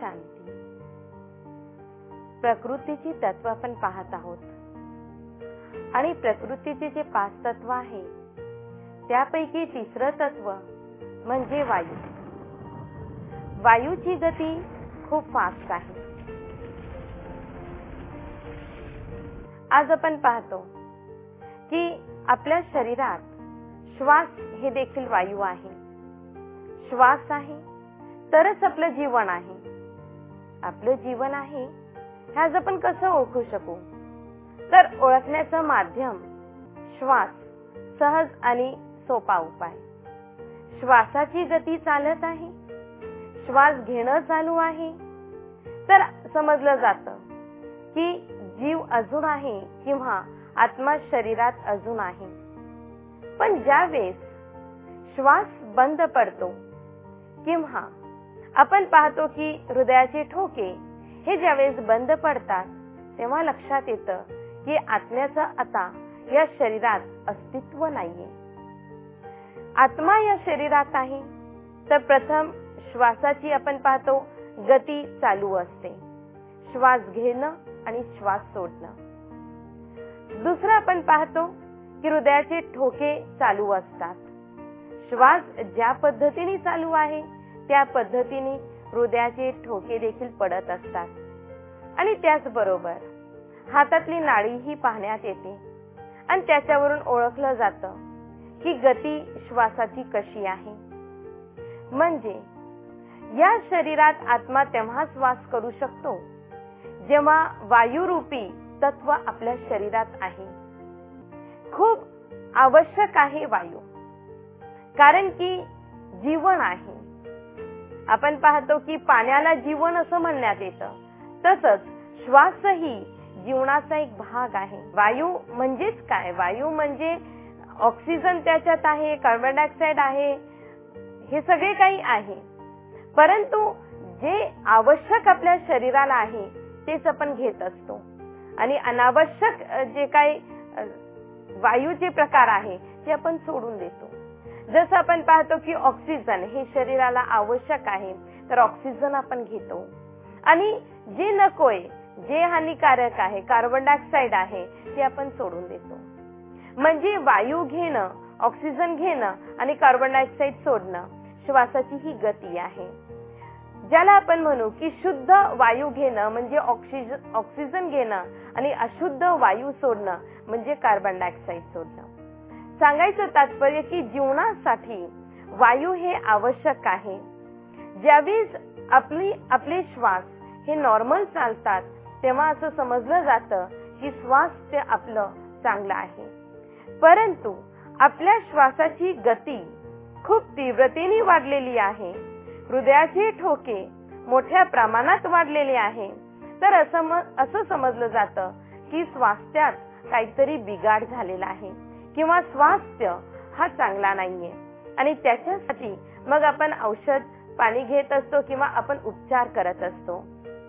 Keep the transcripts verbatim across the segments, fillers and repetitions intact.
शांती. प्रकृतीची तत्व आपण पाहत आहोत आणि प्रकृतीचे जे पाच तत्व आहे त्यापैकी तिसरं तत्व म्हणजे वायू. वायूची गती खूप फास्ट आहे. आज आपण पाहतो की आपल्या शरीरात श्वास हे देखील वायू आहे. श्वास आहे तरच आपलं जीवन आहे. आपलं जीवन आहे हे आज आपण कसं ओळखू शकू? तर ओळखण्याचं माध्यम श्वास, सहज आणि सोपा उपाय. श्वासाची गती चालत आहे, श्वास घेणं चालू आहे, तर समजलं जातं की जीव अजून आहे किंवा आत्मा शरीरात अजून आहे. पण ज्यावेळेस श्वास बंद पडतो किंवा आपण पाहतो की हृदयाचे ठोके हे ज्यावेळेस बंद पडतात तेव्हा लक्षात येतं की आत्म्याचं आता या शरीरात अस्तित्व नाहीये. आत्मा या शरीरात आहे तर प्रथम श्वासाची आपण पाहतो गती चालू असते. श्वास घेणं आणि श्वास सोडणं. दुसरं आपण पाहतो की हृदयाचे ठोके चालू असतात. श्वास ज्या पद्धतीने चालू आहे त्या पद्धतीने हृदयाचे ठोके देखील पडत असतात. आणि त्याचबरोबर हातातली नाडीही पाहण्यात येते आणि त्याच्यावरून ओळखलं जातं की गती श्वासाची कशी आहे. म्हणजे या शरीरात आत्मा तेव्हाच वास करू शकतो जेव्हा वायुरूपी तत्व आपल्या शरीरात आहे. खूप आवश्यक आहे वायू, कारण की जीवन आहे. आपण पाहतो की पाण्याला जीवन असं म्हणण्यात येतं, तसंच श्वासही जीवनाचा एक भाग आहे. वायू म्हणजेच काय? वायू म्हणजे ऑक्सिजन त्याच्यात आहे, कार्बन डायऑक्साईड आहे, हे सगळे काही आहे. परंतु जे आवश्यक आपल्या शरीराला आहे तेच आपण घेत असतो आणि अनावश्यक जे काही वायूचे प्रकार आहे ते आपण सोडून देतो. जसं आपण पाहतो की ऑक्सिजन हे शरीराला आवश्यक आहे तर ऑक्सिजन आपण घेतो आणि जे नकोय, जे हानिकारक आहे, कार्बन डायऑक्साईड आहे ते आपण सोडून देतो. म्हणजे वायू घेणं, ऑक्सिजन घेणं आणि कार्बन डायऑक्साईड सोडणं श्वासाची ही गती आहे. ज्याला आपण म्हणू की शुद्ध वायू घेणं म्हणजे ऑक्सिजन ऑक्सिजन घेणं आणि अशुद्ध वायू सोडणं म्हणजे कार्बन डायऑक्साईड सोडणं. सांगायचं तात्पर्य की जीवनासाठी वायू हे आवश्यक आहे. ज्यावेळेस आपली आपले श्वास हे नॉर्मल चालतात तेव्हा असं समजलं जातं की स्वास्थ्य आपलं चांगलं आहे. परंतु आपल्या श्वासाची गती खूप तीव्रतेने वाढलेली आहे, हृदयाचे ठोके मोठ्या प्रमाणात वाढलेले आहे, तर असं असं समजलं जातं की स्वास्थ्यात काहीतरी बिघाड झालेला आहे किंवा स्वास्थ्य हा चांगला नाहीये आणि त्याच्यासाठी मग आपण औषध पाणी घेत असतो किंवा आपण उपचार करत असतो.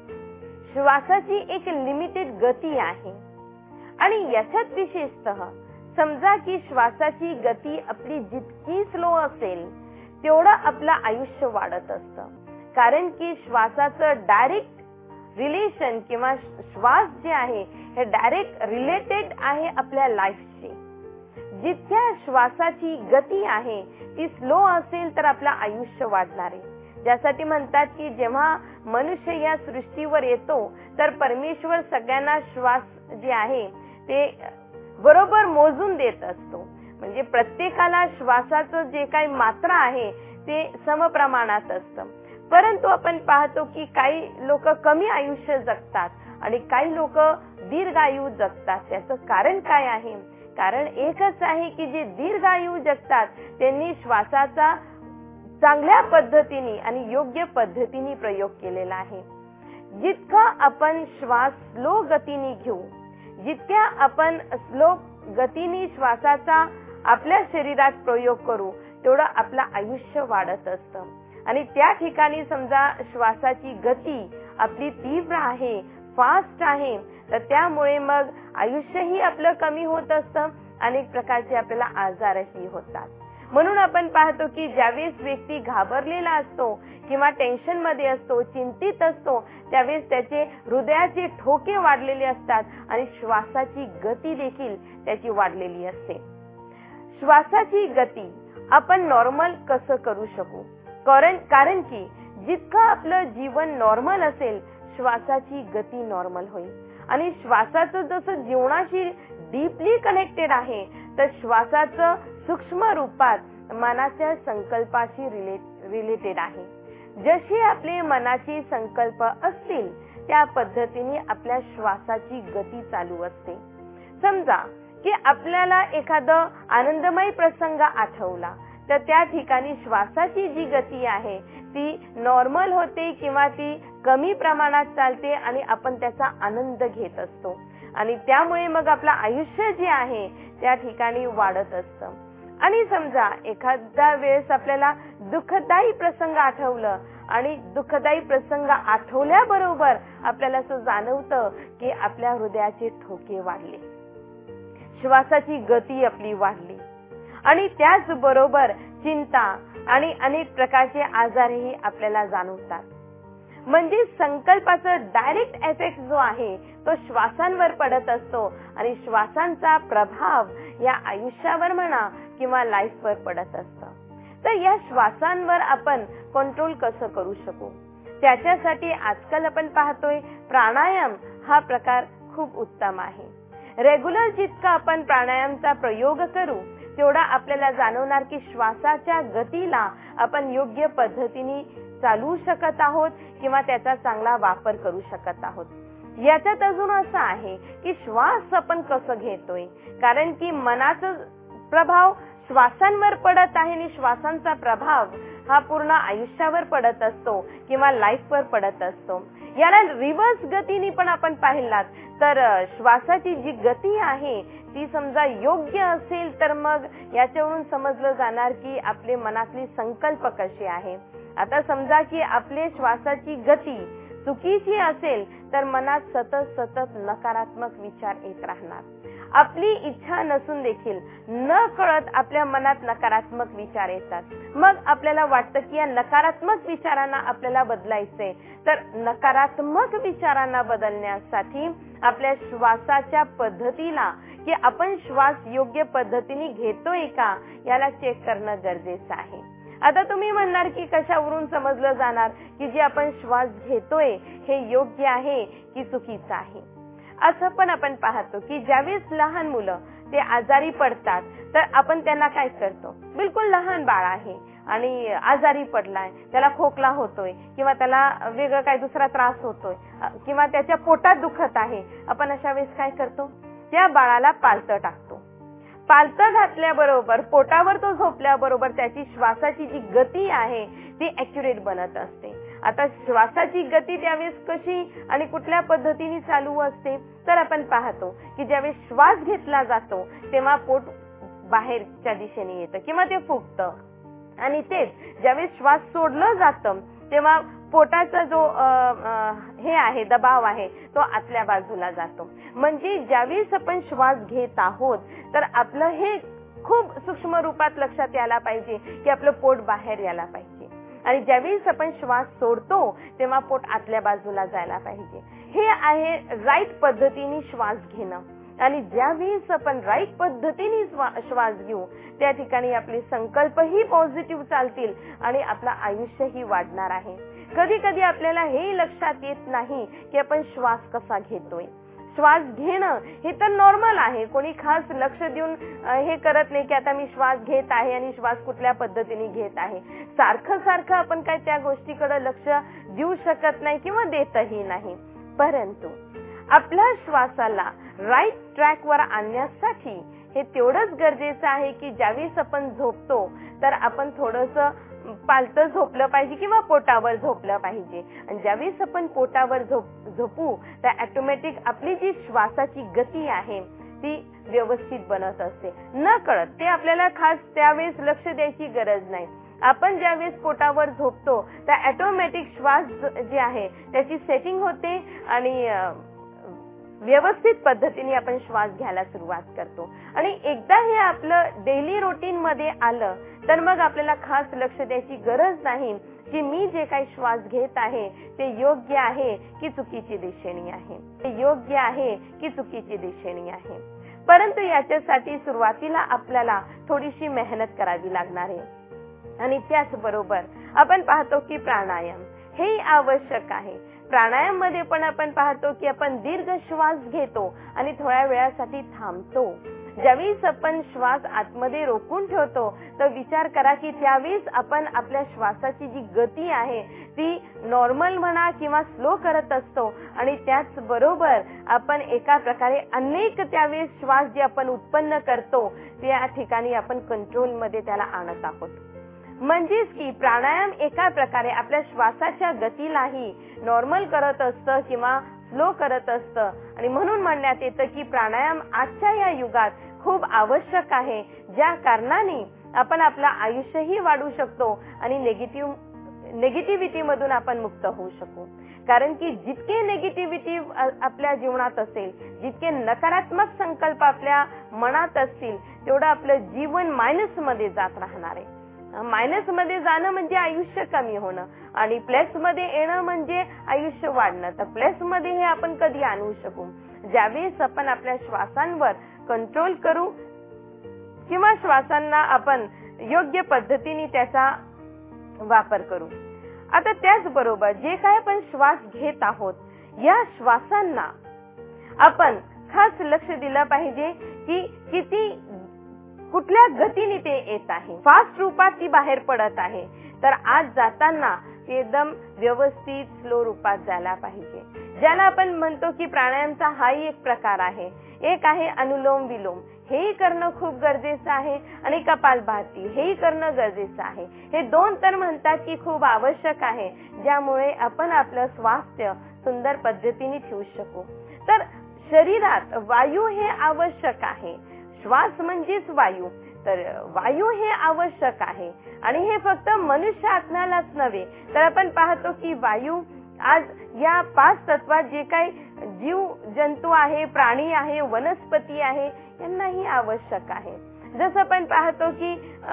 श्वासाची एक लिमिटेड गती आहे आणि याच्यात विशेषतः समजा की श्वासाची गती आपली जितकी स्लो असेल तेवढं आपलं आयुष्य वाढत असतं. कारण की श्वासाचं डायरेक्ट रिलेशन किंवा श्वास जे आहे हे डायरेक्ट रिलेटेड आहे आपल्या लाईफशी. जितक्या श्वासाची गती आहे ती स्लो असेल तर आपलं आयुष्य वाढणार आहे. ज्यासाठी म्हणतात की जेव्हा मनुष्य या सृष्टीवर येतो तर परमेश्वर सगळ्यांना श्वास जे आहे ते बरोबर मोजून देत असतो. म्हणजे प्रत्येकाला श्वासाचं जे काही मात्रा आहे ते समप्रमाणात असतं. परंतु आपण पाहतो की काही लोक कमी आयुष्य जगतात आणि काही लोक दीर्घायू जगतात. त्याचं कारण काय आहे? कारण एकच आहे की जे दीर्घायू जगतात त्यांनी श्वासाचा चांगल्या पद्धतीने आणि योग्य पद्धतीने प्रयोग केलेला आहे. जितका आपण श्वास स्लो गतीने घेऊ, जितक्या आपण स्लो गतीने श्वासाचा आपल्या शरीरात प्रयोग करू तेवढं आपलं आयुष्य वाढत असतं. आणि त्या ठिकाणी समजा श्वासाची गती आपली तीव्र आहे, फास्ट आहे, तर त्यामुळे मग आयुष्यही आपलं कमी होत असतं, अनेक प्रकारचे आपल्याला आजारही होतात. म्हणून आपण पाहतो की ज्यावेळेस व्यक्ती घाबरलेला असतो किंवा टेन्शन मध्ये असतो, चिंतित असतो, त्यावेळेस त्याचे हृदयाचे ठोके वाढलेले असतात आणि श्वासाची गती देखील त्याची वाढलेली असते. श्वासाची गती आपण नॉर्मल कसं करू शकू? कारण कारण की जितकं आपलं जीवन नॉर्मल असेल, श्वासाची गती नॉर्मल होईल. आणि श्वासाचं जसं जीवनाशी डीपली कनेक्टेड आहे, तर श्वासाचं सूक्ष्म रूपात मनाच्या संकल्पाशी रिलेट रिलेटेड आहे. जशी आपले मनाची संकल्प असतील त्या पद्धतीने आपल्या श्वासाची गती चालू असते. समजा की आपल्याला एखादा आनंदमय प्रसंग आठवला, तर त्या ठिकाणी श्वासाची जी गती आहे ती नॉर्मल होते किंवा ती कमी प्रमाणात चालते आणि आपण त्याचा आनंद घेत असतो. आणि त्यामुळे मग आपलं आयुष्य जे आहे त्या ठिकाणी वाढत असतं. आणि समजा एखाद्या वेळेस आपल्याला दुःखदायी प्रसंग आठवलं आणि दुःखदायी प्रसंग आठवल्याबरोबर आपल्याला असं जाणवतं की आपल्या हृदयाचे ठोके वाढले, श्वासाची गती आपली वाढली आणि त्याचबरोबर चिंता आणि अनेक प्रकारचे आजारही आपल्याला जाणवतात. म्हणजे संकल्पाचा डायरेक्ट इफेक्ट जो आहे तो श्वासांवर पडत असतो आणि श्वासांचा प्रभाव या आयुष्यावर म्हणा किंवा लाईफवर पडत असतो. तर या श्वासांवर आपण कंट्रोल कसं करू शकू? त्याच्यासाठी आजकाल आपण पाहतोय प्राणायाम हा प्रकार खूप उत्तम आहे. रेग्युलर जितका आपण प्राणायामचा प्रयोग करू तेवढा आपल्याला जाणवणार की श्वासाच्या गतीला आपण योग्य पद्धतीने चालू शकत आहोत किंवा त्याचा चांगला वापर करू शकत आहोत. याच्यात अजून असं आहे की श्वास आपण कसं घेतोय, कारण की मनाचा प्रभाव श्वासांवर पडत आहे आणि श्वासांचा प्रभाव हा पूर्ण आयुष्यावर पडत असतो किंवा लाईफवर पडत असतो. याला रिव्हर्स गतीने पण आपण पाहिलात तर श्वासाची जी गती आहे ती समजा योग्य असेल तर मग याच्यावरून समजलं जाणार की आपले मनातली संकल्प कशी आहे. आता समजा की आपले श्वासाची गती चुकीची असेल तर मनात सतत सतत नकारात्मक विचार येत राहणार. आपली इच्छा नसून देखील न कळत आपल्या मनात नकारात्मक विचार येतात. मग आपल्याला वाटतं की या नकारात्मक विचारांना आपल्याला बदलायचे, तर नकारात्मक विचारांना बदलण्यासाठी आपल्या श्वासाच्या पद्धतीला की आपण श्वास योग्य पद्धतीने घेतोय का याला चेक करणं गरजेचं आहे. आता तुम्ही म्हणणार की कशावरून समजलं जाणार की जे आपण श्वास घेतोय हे योग्य आहे की चुकीचं आहे? असं पण आपण पाहतो की ज्यावेळेस लहान मुलं ते आजारी पडतात तर आपण त्यांना काय करतो, बिलकुल लहान बाळ आहे आणि आजारी पडलाय, त्याला खोकला होतोय किंवा त्याला वेगळं काही दुसरा त्रास होतोय किंवा त्याच्या पोटात दुखत आहे, आपण अशा वेळेस काय करतो, त्या बाळाला पालतं टाकतो. पालतं घातल्याबरोबर पोटावर तो झोपल्याबरोबर त्याची श्वासाची जी गती आहे ती ऍक्युरेट बनत असते. आता श्वासाची गती त्यावेळेस कशी आणि कुठल्या पद्धतीने चालू असते, तर आपण पाहतो की ज्यावेळेस श्वास घेतला जातो तेव्हा पोट बाहेरच्या दिशेने येतं किंवा ते फुगतं आणि तेच ज्यावेळेस श्वास सोडलं जातं तेव्हा पोटाचा जो हे आहे दबाव आहे तो आतल्या बाजूला जातो. म्हणजे ज्यावेळेस आपण श्वास घेत आहोत तर आपलं हे खूप सूक्ष्म रूपात लक्षात यायला पाहिजे की आपलं पोट बाहेर यायला पाहिजे आणि ज्यावेळेस आपण श्वास सोडतो तेव्हा पोट आतल्या बाजूला जायला पाहिजे. हे आहे राईट पद्धतीने श्वास घेणं. आणि ज्यावेळेस आपण राईट पद्धतीने श्वास घेऊ त्या ठिकाणी आपले संकल्पही पॉझिटिव्ह चालतील आणि आपलं आयुष्यही वाढणार आहे. कधी कधी आपल्याला हे लक्षात येत नाही की आपण श्वास कसा घेतोय. श्वास घेणं हे तर नॉर्मल आहे, कोणी खास लक्ष देऊन हे करत नाही की आता मी श्वास घेत आहे आणि श्वास कुठल्या पद्धतीने घेत आहे. सारखं सारखं आपण काय त्या गोष्टीकडे लक्ष देऊ शकत नाही किंवा देतही नाही. परंतु आपल्या श्वासाला राईट ट्रॅक वर आणण्यासाठी हे तेवढंच गरजेचं आहे की ज्यावेळेस आपण झोपतो तर आपण थोडंसं पालतं झोपलं पाहिजे किंवा पोटावर झोपलं पाहिजे. आणि ज्यावेळेस आपण पोटावर झोप झोपू तर ऑटोमॅटिक आपली जी श्वासाची गती आहे ती व्यवस्थित बनत असते. न कळत ते आपल्याला खास त्यावेळेस लक्ष द्यायची गरज नाही. आपण ज्यावेळेस पोटावर झोपतो तर ऑटोमॅटिक श्वास जे आहे त्याची सेटिंग होते आणि व्यवस्थित पद्धतीने आपण श्वास घ्यायला सुरुवात करतो आणि एकदा हे आपलं डेली रुटीन मध्ये आलं तर मग आपल्याला खास लक्ष द्यायची गरज नाही की मी जे काही श्वास घेत आहे ते योग्य आहे की चुकीची दिशेने आहे, ते योग्य आहे की चुकीची दिशेने आहे. परंतु याच्यासाठी सुरुवातीला आपल्याला थोडीशी मेहनत करावी लागणार आहे आणि त्याचबरोबर आपण पाहतो की प्राणायाम हे आवश्यक आहे. प्राणायाम मध्ये पण आपण पाहतो की आपण दीर्घ श्वास घेतो आणि थोड्या वेळासाठी थांबतो. ज्यावेळेस आपण श्वास आतमध्ये रोखून ठेवतो तर विचार करा की त्यावेळेस आपण आपल्या श्वासाची जी गती आहे ती नॉर्मल म्हणा किंवा स्लो करत असतो आणि त्याच बरोबर आपण एका प्रकारे अनेक त्यावेळेस श्वास जे आपण उत्पन्न करतो त्या ठिकाणी आपण कंट्रोल मध्ये त्याला आणत आहोत. म्हणजेच की प्राणायाम एका प्रकारे आपल्या श्वासाच्या गतीलाही नॉर्मल करत असतं किंवा स्लो करत असतं आणि म्हणून म्हणण्यात येतं की प्राणायाम आजच्या या युगात खूप आवश्यक आहे, ज्या कारणाने आपण आपलं आयुष्यही वाढवू शकतो आणि नेगेटिव्ह नेगेटिव्हिटी मधून आपण मुक्त होऊ शकू. कारण की जितके नेगेटिव्हिटी आपल्या जीवनात असेल, जितके नकारात्मक संकल्प आपल्या मनात असतील तेवढं आपलं जीवन मायनस मध्ये जात राहणार आहे. मायनस मध्ये जाणं म्हणजे आयुष्य कमी होणं आणि प्लस मध्ये येणं म्हणजे आयुष्य वाढणं. तर प्लस मध्ये हे आपण कधी आणू शकू ज्यावेळेस आपण आपल्या श्वासांवर कंट्रोल करू किंवा श्वासांना आपण योग्य पद्धतीने त्याचा वापर करू. आता त्याचबरोबर जे काय आपण श्वास घेत आहोत या श्वासांना आपण खास लक्ष दिलं पाहिजे की किती कुठल्या गतीने ते येत आहे. फास्ट रूपात ती बाहेर पडत आहे तर आज जाताना ती एकदम व्यवस्थित स्लो रूपात जायला पाहिजे. ज्याला आपण म्हणतो की प्राणायामचा हाही एक प्रकार आहे. एक आहे अनुलोम विलोम, हेही करणं खूप गरजेचं आहे आणि कपालभाती हेही करणं गरजेचं आहे. हे दोन तर म्हणतात की खूप आवश्यक आहे ज्यामुळे आपण आपलं स्वास्थ्य सुंदर पद्धतीने ठेवू शकू. तर शरीरात वायू हे आवश्यक आहे. श्वास म्हणजेच वायू, तर वायू हे आवश्यक आहे आणि हे फक्त मनुष्य आत्म्यालाच नव्हे तर आपण पाहतो की वायू आज या पाच तत्वात जे काही जीव जंतू आहे, प्राणी आहे, वनस्पती आहे यांनाही आवश्यक आहे. जसं आपण पाहतो की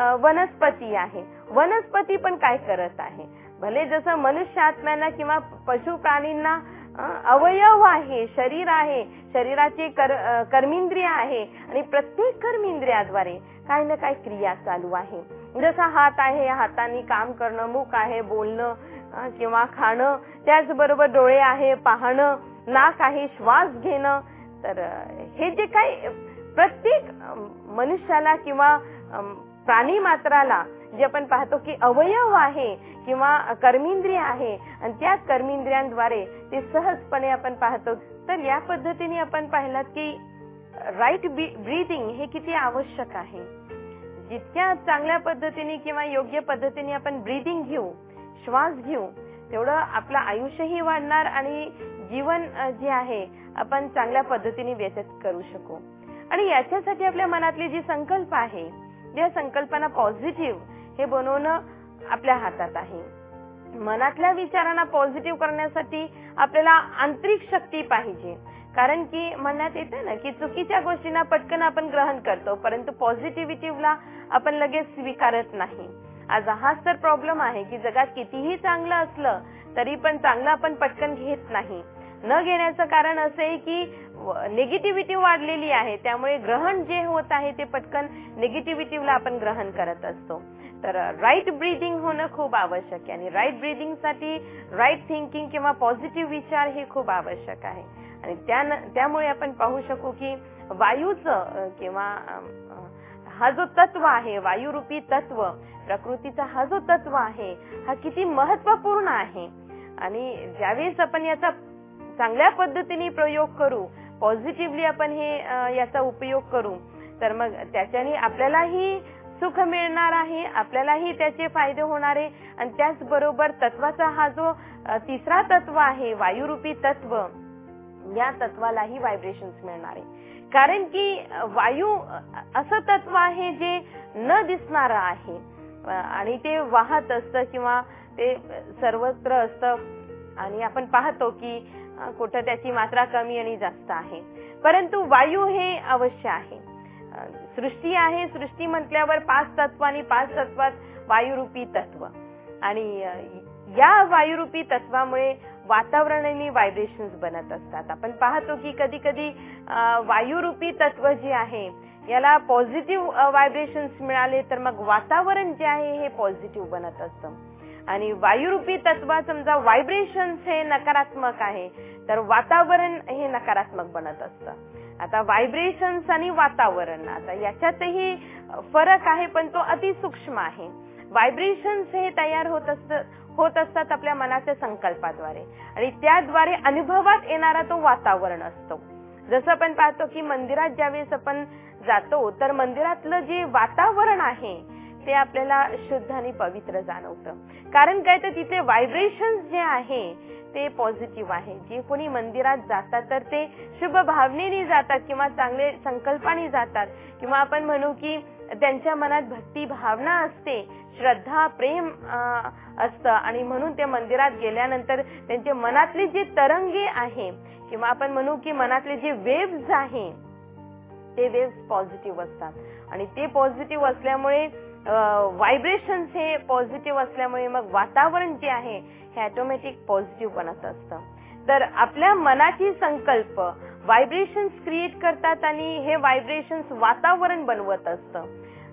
वनस्पती आहे, वनस्पती पण काय करत आहे, भले जसं मनुष्य आत्म्यांना किंवा पशु प्राणींना अवयव आहे, शरीर आहे, शरीराचे कर कर्मेंद्रिय आहे आणि प्रत्येक कर्मेंद्रियाद्वारे काही ना काही क्रिया चालू आहे. जसा हात आहे, हाताने काम करणं, मुख आहे बोलणं किंवा खाणं, त्याचबरोबर डोळे आहे पाहणं, नाक आहे श्वास घेणं. तर हे जे काही प्रत्येक मनुष्याला किंवा प्राणी मात्राला जे आपण पाहतो की अवयव आहे किंवा कर्मेंद्रिय आहे आणि त्या कर्मेंद्रियांद्वारे ते सहजपणे आपण पाहतो. तर या पद्धतीने आपण पाहिलात की राईट ब्रीथिंग हे किती आवश्यक आहे. जितक्या चांगल्या पद्धतीने किंवा योग्य पद्धतीने आपण ब्रीथिंग घेऊ, श्वास घेऊ, तेवढं आपलं आयुष्यही वाढणार आणि जीवन जे आहे आपण चांगल्या पद्धतीने व्यतीत करू शकू. आणि याच्यासाठी आपल्या मनातली जी संकल्प आहे, ज्या संकल्पना पॉझिटिव्ह हे बनवणं आपल्या हातात आहे. मनातल्या विचारांना पॉझिटिव्ह करण्यासाठी आपल्याला आंतरिक शक्ती पाहिजे. कारण की म्हणण्यात येते ना की चुकीच्या गोष्टींना पटकन आपण ग्रहण करतो परंतु पॉझिटिव्हिटीला आपण लगेच स्वीकारत नाही. आज हाच तर प्रॉब्लेम आहे की जगात कितीही चांगलं असलं तरी पण चांगलं आपण पटकन घेत नाही. न घेण्याचं कारण असं आहे की निगेटिव्हिटी वाढलेली आहे, त्यामुळे ग्रहण जे होत आहे ते पटकन निगेटिव्हिटीला आपण ग्रहण करत असतो. तर राईट ब्रीदिंग होणं खूप आवश्यक आहे आणि राईट ब्रीदिंग साठी राईट थिंकिंग किंवा पॉझिटिव्ह विचार हे खूप आवश्यक आहे. आणि त्यामुळे आपण पाहू शकू की वायूचं किंवा हा जो तत्व आहे, वायुरूपी तत्व, प्रकृतीचा हा जो तत्व आहे हा किती महत्वपूर्ण आहे. आणि ज्यावेळेस आपण याचा चांगल्या पद्धतीने प्रयोग करू, पॉझिटिव्हली आपण हे याचा उपयोग करू, तर मग त्याच्याने आपल्यालाही सुख मिळणार आहे, आपल्यालाही त्याचे फायदे होणार आहे. आणि त्याचबरोबर तत्वाचा हा जो तिसरा तत्व आहे, वायुरूपी तत्व, या तत्वालाही व्हायब्रेशन्स मिळणार आहे. कारण की वायू असं तत्व आहे जे न दिसणारं आहे आणि ते वाहत असतं किंवा ते सर्वत्र असतं. आणि आपण पाहतो की कुठं त्याची मात्रा कमी आणि जास्त आहे, परंतु वायू हे अवश्य आहे. सृष्टी आहे, सृष्टी म्हटल्यावर पाच तत्व आणि पाच तत्वात वायुरूपी तत्व, आणि या वायुरूपी तत्वामुळे वातावरण आणि व्हायब्रेशन्स बनत असतात. आपण पाहतो की कधी कधी वायुरूपी तत्व जे आहे याला पॉझिटिव्ह व्हायब्रेशन्स मिळाले तर मग वातावरण जे आहे हे पॉझिटिव्ह बनत असतं, आणि वायुरूपी तत्व समजा व्हायब्रेशन्स हे नकारात्मक आहे तर वातावरण हे नकारात्मक बनत असतं. आता व्हायब्रेशन्स आणि वातावरण, आता याच्यातही फरक आहे, पण तो अति सूक्ष्म आहे. व्हायब्रेशन्स हे तयार होत असतात होत असतात आपल्या मनाच्या संकल्पाद्वारे, आणि त्याद्वारे अनुभवात येणारा तो वातावरण असतो. जसं आपण पाहतो की मंदिरात ज्यावेळेस आपण जातो तर मंदिरातलं जे वातावरण आहे ते आपल्याला शुद्ध आणि पवित्र जाणवतं. कारण काय तर तिथे व्हायब्रेशन्स जे आहे ते पॉझिटिव्ह आहे. जे कोणी मंदिरात जातात तर ते शुभ भावनेने जातात किंवा चांगले संकल्पाने जातात, किंवा आपण म्हणू की त्यांच्या मनात भक्ती भावना असते, श्रद्धा प्रेम असतं, आणि म्हणून ते मंदिरात गेल्यानंतर त्यांचे मनातले जे तरंगे आहे किंवा आपण म्हणू की मनातले जे वेव्स आहे ते वेव्स पॉझिटिव्ह असतात, आणि ते पॉझिटिव्ह असल्यामुळे व्हायब्रेशन्स हे पॉझिटिव्ह असल्यामुळे मग वातावरण जे आहे हे ऑटोमॅटिक पॉझिटिव्ह बनत असतं. तर आपल्या मनाची संकल्प व्हायब्रेशन्स क्रिएट करतात आणि हे व्हायब्रेशन्स वातावरण बनवत असतं.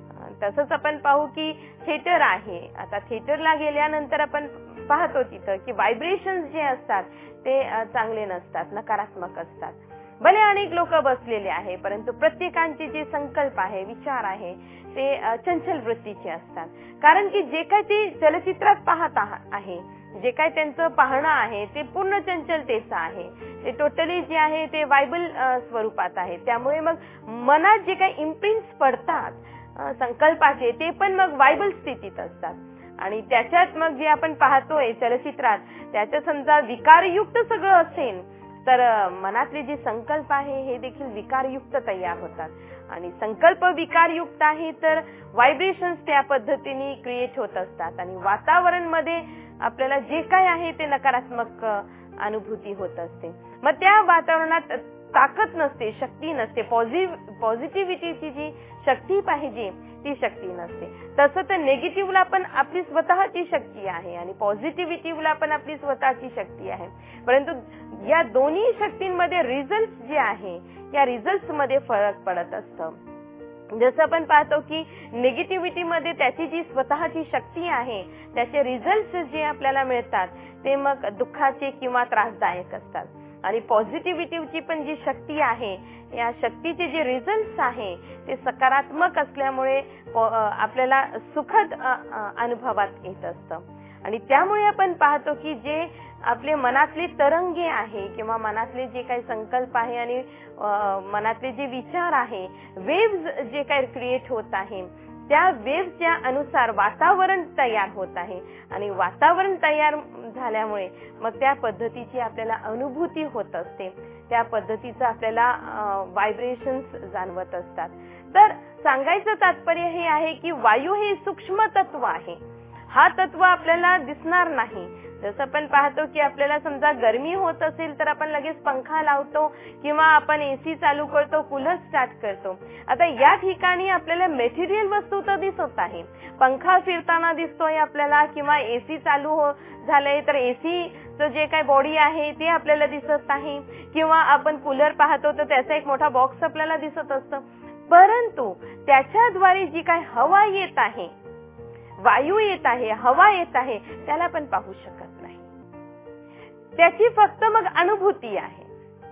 तसंच आपण पाहू की थिएटर आहे. आता थिएटरला गेल्यानंतर आपण पाहतो तिथं की व्हायब्रेशन्स जे असतात ते चांगले नसतात, नकारात्मक असतात. भले अनेक लोक बसलेले आहे, परंतु प्रत्येकांचे जे संकल्प आहे, विचार आहे ते चंचल वृत्तीचे असतात. कारण की जे काही ते चलचित्रात पाहत आहे, जे काही त्यांचं पाहणं आहे ते पूर्ण चंचलतेचं आहे, ते टोटली जे आहे ते बायबल स्वरूपात आहे. त्यामुळे मग मनात जे काही इम्प्रिंट्स पडतात संकल्पाचे ते पण मग बायबल स्थितीत असतात, आणि त्याच्यात मग जे आपण पाहतोय चलचित्रात त्याच्यात समजा विकारयुक्त सगळं असेल तर मनातले जे संकल्प आहे हे देखील विकारयुक्त तयार होतात, आणि संकल्प विकारयुक्त आहे तर व्हायब्रेशन्स त्या पद्धतीने क्रिएट होत असतात, आणि वातावरण मध्ये आपल्याला जे काय आहे ते नकारात्मक अनुभूती होत असते. मग त्या वातावरणात ताकद नसते, शक्ती नसते, पॉझिटिव्हिटीची जी शक्ती पाहिजे ती शक्ती नसते. तसं तर निगेटिव्हला पण आपली स्वतःची शक्ती आहे आणि पॉझिटिव्हिटीला पण आपली स्वतःची शक्ती आहे, परंतु या दोन्ही शक्तींमध्ये रिझल्ट जे आहे या रिझल्ट्स मध्ये फरक पडत असतं. जसं आपण पाहतो की निगेटिव्हिटी मध्ये त्याची जी स्वतःची शक्ती आहे त्याचे रिझल्ट्स जे आपल्याला मिळतात ते मग दुःखाचे किंवा त्रासदायक असतात, आणि पॉझिटिव्हिटीची पण जी शक्ती आहे या शक्तीचे जे रिझल्ट्स आहे ते सकारात्मक असल्यामुळे आपल्याला सुखद अनुभवात येत असतं. आणि त्यामुळे आपण पाहतो की जे आपले मनातले तरंगे आहे किंवा मनातले जे काही संकल्प आहे आणि मनातले जे विचार आहे, वेव्स जे काही क्रिएट होत आहे त्या वेव्सच्या अनुसार वातावरण तयार होत आहे, आणि वातावरण तयार झाल्यामुळे मग त्या पद्धतीची आपल्याला अनुभूती होत असते, त्या पद्धतीचं आपल्याला व्हायब्रेशन्स जाणवत असतात. तर सांगायचं तात्पर्य हे आहे की वायू हे सूक्ष्म तत्व आहे. हा तत्व आपल्याला दिसणार नाही. जसं आपण पाहतो की आपल्याला समजा गरमी होत असेल तर आपण लगेच पंखा लावतो किंवा आपण एसी चालू करतो, कूलर स्टार्ट करतो. आता या ठिकाणी आपल्याला मटेरियल वस्तू तर दिसत आहे, पंखा फिरताना दिसतोय आपल्याला, किंवा एसी चालू हो झालंय तर एसीचं जे काही बॉडी आहे ते आपल्याला दिसत आहे, किंवा आपण कूलर पाहतो तर त्याचा एक मोठा बॉक्स आपल्याला दिसत असतं. परंतु त्याच्याद्वारे जी काही हवा येत आहे, वायू येत आहे, हवा येत आहे, त्याला आपण पाहू शकत नाही. त्याची फक्त मग अनुभूती आहे.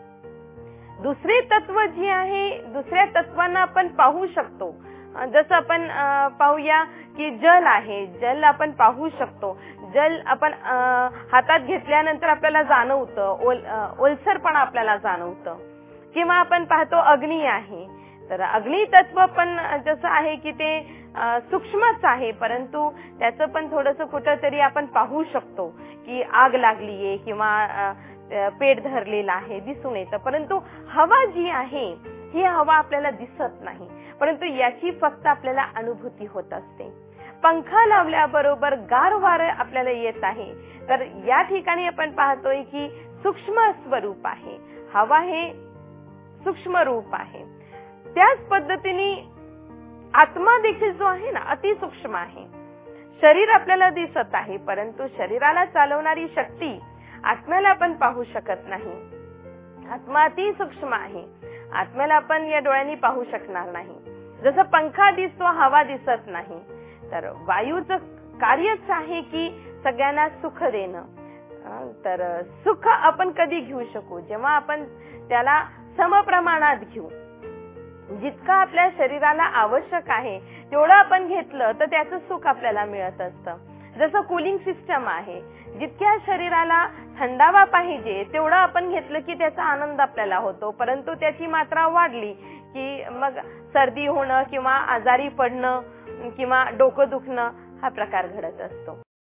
दुसरे तत्व जे आहे, दुसऱ्या तत्वांना आपण पाहू शकतो. जसं आपण पाहूया की जल आहे, जल आपण पाहू शकतो. जल आपण हातात घेतल्यानंतर आपल्याला जाणवतं, ओल ओलसरपणा आपल्याला जाणवतं. किंवा आपण पाहतो अग्नी आहे, तर अग्नी तत्व पण जसं आहे की ते सूक्ष्मच आहे, परंतु त्याचं पण थोडंसं कुठंतरी आपण पाहू शकतो की आग लागलीये किंवा पेट धरलेला आहे, दिसून येतं. परंतु हवा जी आहे ही हवा आपल्याला दिसत नाही, परंतु याची फक्त आपल्याला अनुभूती होत असते. पंखा लावल्याबरोबर गार वारं आपल्याला येत आहे, तर या ठिकाणी आपण पाहतोय की सूक्ष्म स्वरूप आहे, हवा हे सूक्ष्म रूप आहे. त्याच पद्धतीने आत्मा देखील जो आहे ना अति सूक्ष्म आहे. शरीर आपल्याला दिसत आहे, परंतु शरीराला चालवणारी शक्ती आत्म्याला आपण पाहू शकत नाही. आत्मा अति सूक्ष्म आहे, आत्म्याला आपण या डोळ्यांनी पाहू शकणार नाही. जसं पंखा दिसतो, हवा दिसत नाही, तर वायूचं कार्यच आहे की सगळ्यांना सुख देणं. तर सुख आपण कधी घेऊ शकू, जेव्हा आपण त्याला समप्रमाणात घेऊ. जितकं आपल्या शरीराला आवश्यक आहे तेवढं आपण घेतलं तर त्याचं सुख आपल्याला मिळत असतं. जसं कूलिंग सिस्टम आहे, जितक्या शरीराला थंडावा पाहिजे तेवढं आपण घेतलं की त्याचा आनंद आपल्याला होतो, परंतु त्याची मात्रा वाढली की मग सर्दी होणं किंवा आजारी पडणं किंवा डोकं दुखणं हा प्रकार घडत असतो.